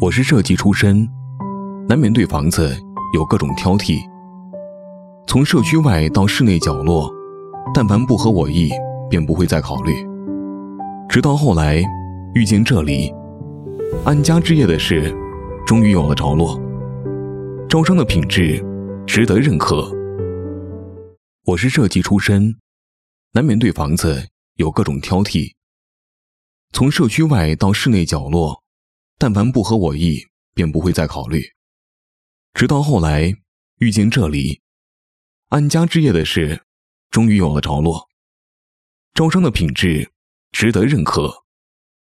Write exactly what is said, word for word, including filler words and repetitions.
我是设计出身，难免对房子有各种挑剔。从社区外到室内角落，但凡不合我意，便不会再考虑。直到后来遇见这里，安家之业的事终于有了着落，招商的品质值得认可。我是设计出身，难免对房子有各种挑剔。从社区外到室内角落，但凡不合我意，便不会再考虑。直到后来遇见这里，安家之业的事终于有了着落，招商的品质值得认可。